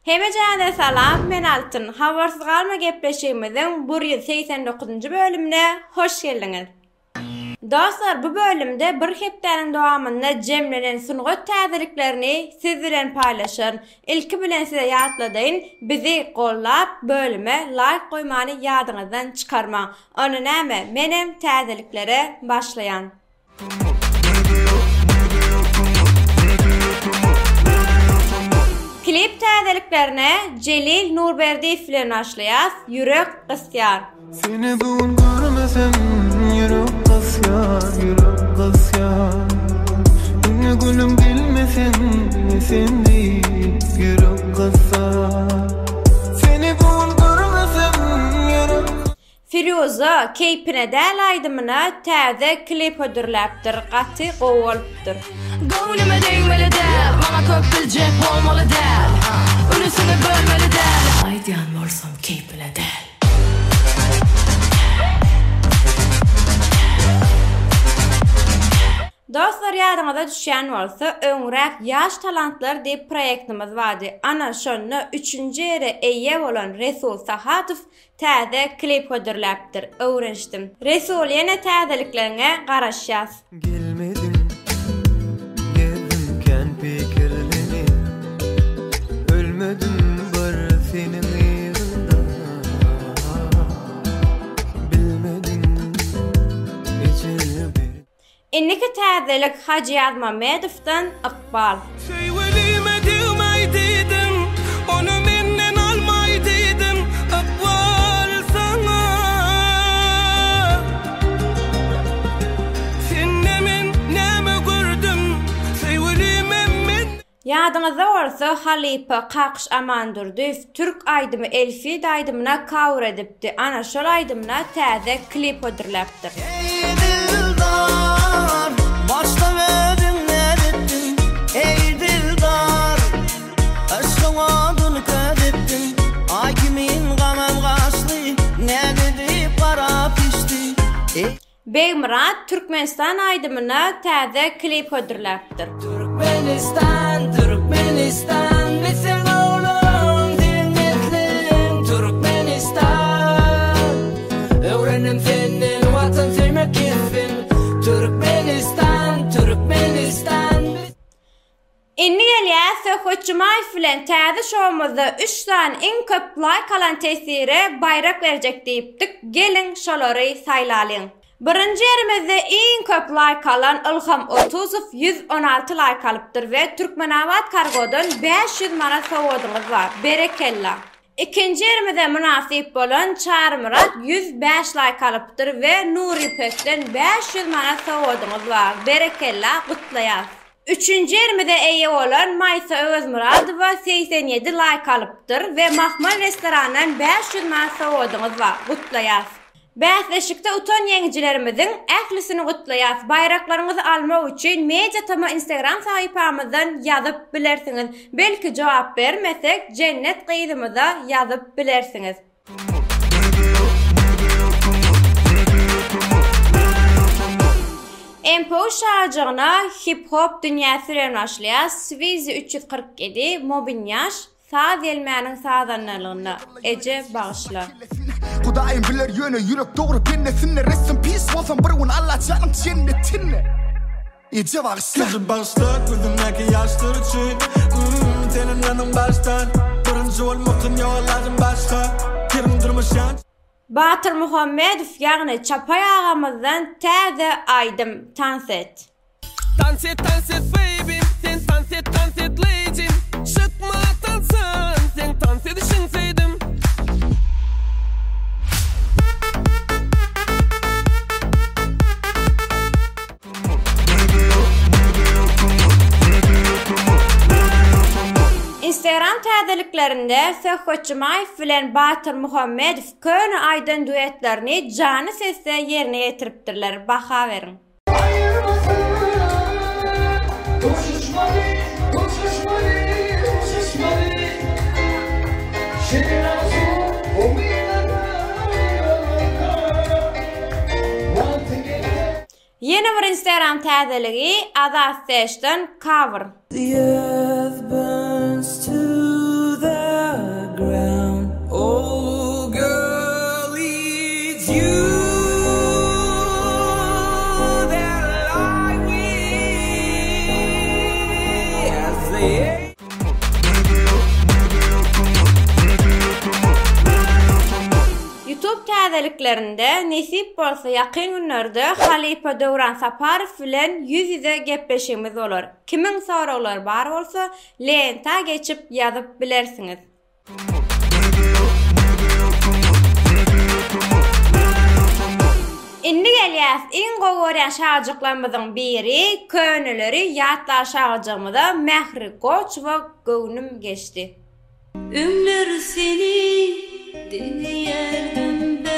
Hemejane salam, men Altın. Havarsız galma gepleşigimizin 189-njy bölümine hoş geldiňiz. Dostlar, bu bölümde bir hepdeniň dowamynda jemlenen sungat täzeliklerini siz bilen paýlaşan. İlki bilen size ýatladyň, bizi gollap bölüme like goýmany ýadyňyzdan çykarma. Onu näme? Menem täzeliklere başlayan. Klip täzeliklerine Celil Nurberdiýew bilen başlaýas. Ýürek gysýar. Seni bugün görmesem yürek gysýar, yürek gysýar. Ine gülüm bilmesen ne sen değil, yürek gysýar. Seni bugün görmesem yürek. Firuza keypine däl aýdymyna täze klip ödürläpdir, gaty gowulypdyr. Gönlüme değmeli däl, bana köp biljek bolmaly däl. Ölüsini bölmeli däl. Aýdýan bolsam keypine däl. Dostlar, ýadyňyza düşýän bolsa, öňrek ýaş talantlar diýip proýektimiz bardy. Ana şonu 3-nji ýere eýe bolan Resul Sahatow täze klip ödürläpdir. Öwrenişdim. Resul ýene täzeliklerine garaşýas. Gelmedin, gezimken pikirleni. Ölmedim bar senin ýerinde. Bilmedin, içeri bir. Inniki täzelik Hacı Ýazmamedowdan Iqbal. Söýwelime diýmeýdim, onu menden almaýdydım, Iqbal sana. Sen näme gördüm, söýwelime men. Ýadyňyzda bolsa Halipa Kakş Amandurdiýew Türk aýdymy Elfi aýdymyna cover edipdi. Ana şol aýdymyna täze klip ödürläpdir. Başta verdin nerettin, ey dildar. Aşkın adını kaydettin, ay kimin gamam gaçly, ne dedi para pişti. Begmurat Türkmenistan aýdymyna täze klip ödürläpdir. Türkmenistan, Türkmenistan, bitsin oğlum dinletin. Türkmenistan, öğrenim senin vatan sevmek için. Türkmenistan, Türkmenistan. Inni gelýär Söhbetçimaýew bilen täze şowumyzda 3 tane iň köp like alan tesire bayrak berjek diýipdik. Gelin şolary saýlalyň. Birinji ýerimizde iň köp like alan Ilham Otuzow 116 like alypdyr we Türkmenabat Kargodan 500 manat sowadyňyz bar. Berekella. İkinci ýerimizde münasip bolan Çarmyrat 105 like alypdyr we Nuri Pekden 500 manat sowadyňyz bar. Berekella, gutlaýas. Üçüncü ýerimizde eýe bolan Maýsa Özmuradowa 87 like alypdyr we Mahmal restorandan 500 manat sowadyňyz bar. Gutlaýas. Bäsleşikde utan ýeňijilerimizin ählisini gutlaýas. Bayraklaryňyzy almak üçin Mediatama Instagram sahypamyzdan ýazyp bilersiňiz. Belki jogap bermesek cennet gydymyza ýazyp bilersiňiz. Empo şarjyna hip-hop dünýäsi bilen başlaýas. Swizy 347 Mobinyaş saz elmäniň sazanlygyna eje bagışlar. Hudaýym biler ýöne ýürek dogry pennesinne. Rest in peace bolsam bir gün Allah canım cennetine. Eje bagışlar. Başlar gözümdeki yaşlar için, senin yanın baştan. Birinci olmakın yollarım başka, kirim durmuşan. Batyr Muhammedow ýagny Çapay agamyzdan täze aýdym tanset. Dans et baby, sen dans et legend. Şıkma dansan, sen dans edişin sevdim. Instagram täzeliklerinde Söhbetçimaýew bilen Batyr Muhammedow köni aýdan duetlerini jany sesde ýerine ýetiripdirler. Baha berin. Yeni bir Instagram täzeligi Azat Sesh'den cover. The earth burns to the YouTube täzeliklerinde nesip bolsa yakın günlerde Halipa Döwran Saparov bilen yüz-yüze gepleşigimiz bolar. Kimin soraglary bar bolsa, lenta geçip ýazyp bilersiňiz. Indi gelýäs iň gowurýan şagyrlarymyzyň biri, köňüleri ýatlar şagyrjymyzda Mähri Goç we Göwnüm geçdi. Ümler seni dinleyerim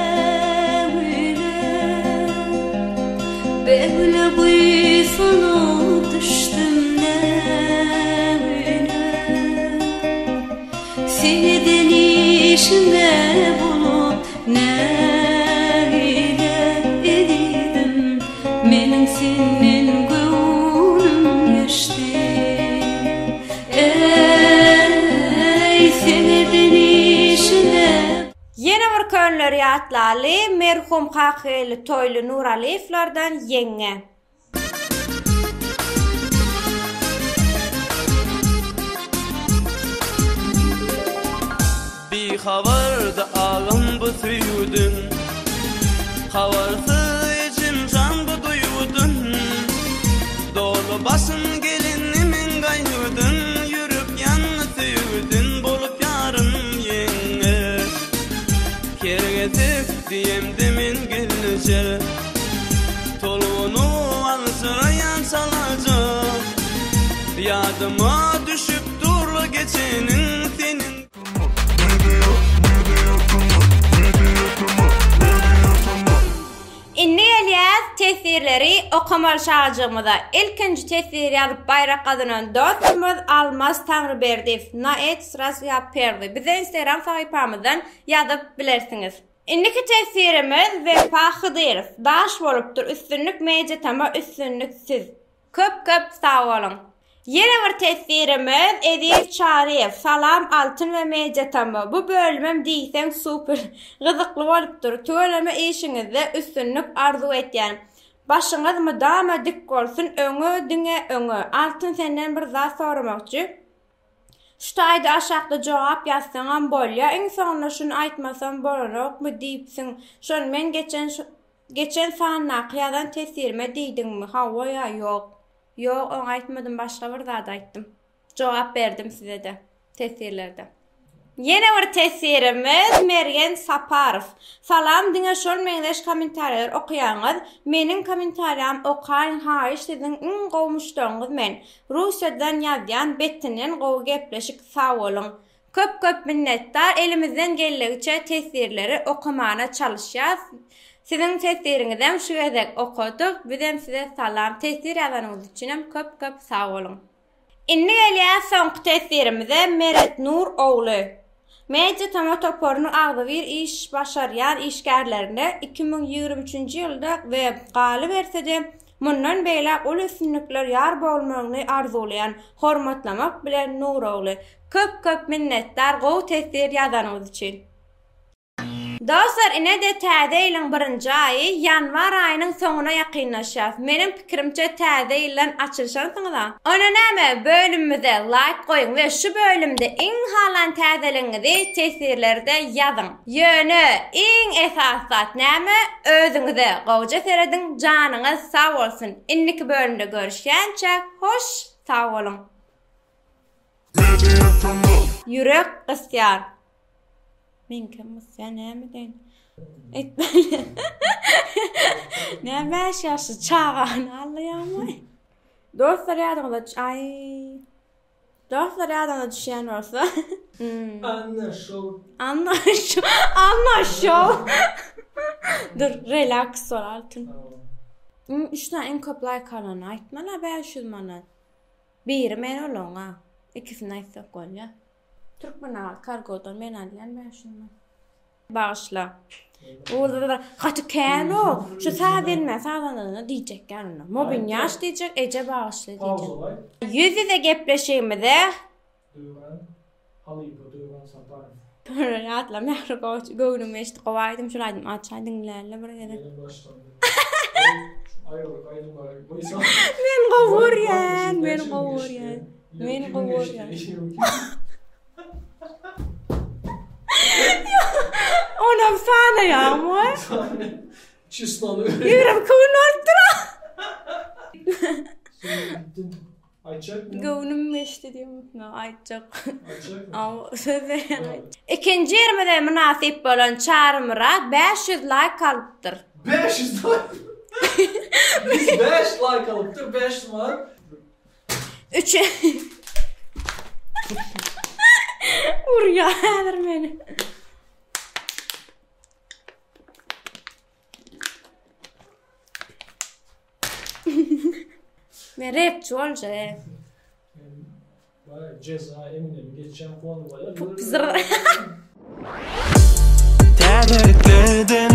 böyle buysunum düştüm seni denişinde bulup menin senin gönlüm geçti ey seni denişine. Yine bir köňleri ýatlaly merhum Hakyly Toyly Nuraliýewlerden ýeňe. Bir havarda ağım bu süýüdüm havarsız içim can bu duýudum dolu başım gelinimin gaýnydın yürüp ýanyny süýdün bolup ýarym ýeňe kergetip diýemdi men gelneje toluny alsyrayan salajak ýadyma düşüp durla geçenin senin. Inni gelýäs tesirleri okamal şagyrjymyzda. Ilkinji tesir ýazyp bayrak gazynan dostumyz Almas Tanryberdiýew naet sırasy ýap berdi. Bize Instagram sahypamyzdan ýazyp bilersiňiz. Indiki tesirimiz Wefa Hydyrow. Daş bolupdyr üstünlük meje tama üstünlük siz. Köp sag bolun. Yine bir tesirimiz Edip Çariyev. Salam altın ve mecetama. Bu bölümüm diýsem super gyzykly bolupdyr. Tölemä işiňizde üstünlük arzu etýän. Başyňyz mydama dik bolsun, öňe diňe öňe. Altın senden bir zat soramakçy. Şu taýda aşakda jogap ýazsaňam bolýar. Iň soňra şunu aýtmasam bolarokmy diýipsiň. Şol men geçen sana ýadan tesirime diýdiňmi? Hawa ýa ýok. Yok, onu aytmadım, başka bir zat aytdım. Cevap verdim size de tesirlerde. Yine bir tesirimiz Mergen Saparov. Salam, diňe şol meňdeş komentarlar okuýaňyz. Menin komentarym okaýan haýyş sizin iň gowmuşdygyňyz men. Russiýadan ýazýan betinen gowy gepleşik sag bolun. Köp minnettar, elimizden gelýäçe tesirleri okumana çalışýas. Sizin tesiriňizden şu gezek okuduk. Bizem size salam. Tesir ýazanyňyz üçin köp sag bolun. Inni gelýär soňky tesirimize Meret Nur ogly. Meje tama toporuny agdy bir iş başarýan işgärlerine 2023-nji ýylda we galy bersede mundan beýle ol üstünlikler ýar bolmagyny arzulayan, hormatlamak bilen Nur ogly. Köp minnettar gowy tesir ýazanyňyz üçin. Dostlar, ine de täze ýylyň 1-nji aýy ýanwar aýynyň soňuna ýakynlaşýar. Menim pikirimçe täze ýylan açylşaňyzda. Ona näme bölümimize like goýun we şu bölümde iň halan täzeliňizi tesirlerde ýazyň. Ýöne iň esas zat näme? Özüňize gowja serediň, janyňyz sag bolsun. Indiki bölümde görüşýänçe hoş sag bolun. Yürek gysýar. Men kim sen näme den? Etmeli. Ne baş ýaşy çağan alýarmy? Dostlar ýadyňda düşýän bolsa. Anlaşıl. Dur, relax ol altın. Üçden en köp like alan aýtmalar 500 manat. Biri men olaňa, ikisini aýtsak bolýar. Türkmenal kargodan men alýan ben şunu. Bağışla. Orada hatı kano. Şu sadilme sağlanana diýjekler ona. Mobin yaş diýjek, ece bağışla diýjek. Yüz-yüze gepleşigimizde Halipa Döwran Saparov. Böyle atla Mähri Göwnüm eşdi gowaýdym, şunu aýdym, açaýdyňlarla bir ýere. Men gowurýan. Ona Ýüregim sana ýağmy. Çislanı. Ýüregim kowun oldyra. Ayçak mı? Göwnüm meşdi diýem. No, aýtjak. Ayçak mı? Aw, söýleýän. Ikinji ýermede münasip bolan çarmyra 500 like alypdyr. 500 like. Biz 5 like alıptır, 5 var. 3 Urya häzir meni. Men rapçi bolja. Var ceza eminim geçen puanı var. Zır. Täderklede